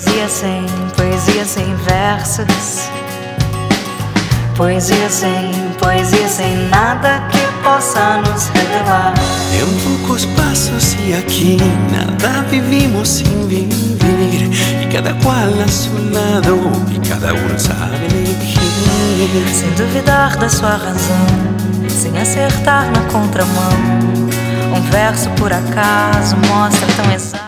poesia sem versos. Poesia sem nada que possa nos revelar. Em poucos passos e aqui nada vivimos sem viver, e cada qual a seu lado, e cada um sabe elegir. Sem duvidar da sua razão, sem acertar na contramão. Um verso por acaso mostra tão exato